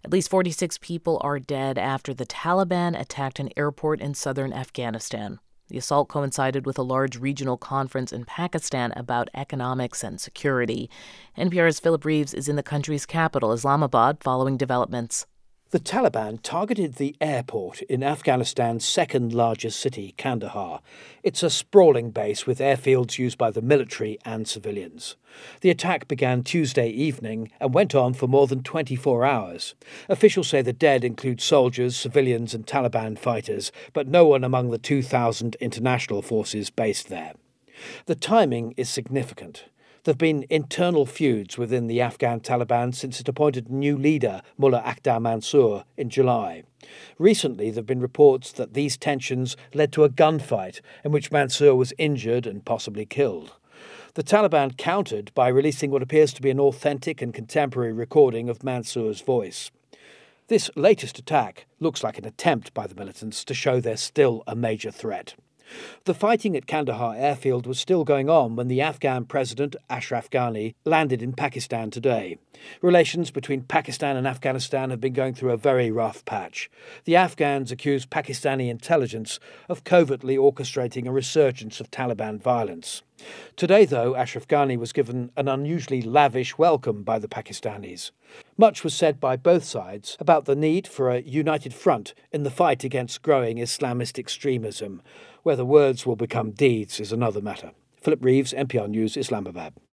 At least 46 people are dead after the Taliban attacked an airport in southern Afghanistan. The assault coincided with a large regional conference in Pakistan about economics and security. NPR's Philip Reeves is in the country's capital, Islamabad, following developments. The Taliban targeted the airport in Afghanistan's second-largest city, Kandahar. It's a sprawling base with airfields used by the military and civilians. The attack began Tuesday evening and went on for more than 24 hours. Officials say the dead include soldiers, civilians and Taliban fighters, but no one among the 2,000 international forces based there. The timing is significant. There have been internal feuds within the Afghan Taliban since it appointed new leader Mullah Akhtar Mansour in July. Recently, there have been reports that these tensions led to a gunfight in which Mansour was injured and possibly killed. The Taliban countered by releasing what appears to be an authentic and contemporary recording of Mansour's voice. This latest attack looks like an attempt by the militants to show they're still a major threat. The fighting at Kandahar airfield was still going on when the Afghan president, Ashraf Ghani, landed in Pakistan today. Relations between Pakistan and Afghanistan have been going through a very rough patch. The Afghans accuse Pakistani intelligence of covertly orchestrating a resurgence of Taliban violence. Today, though, Ashraf Ghani was given an unusually lavish welcome by the Pakistanis. Much was said by both sides about the need for a united front in the fight against growing Islamist extremism. Whether words will become deeds is another matter. Philip Reeves, NPR News, Islamabad.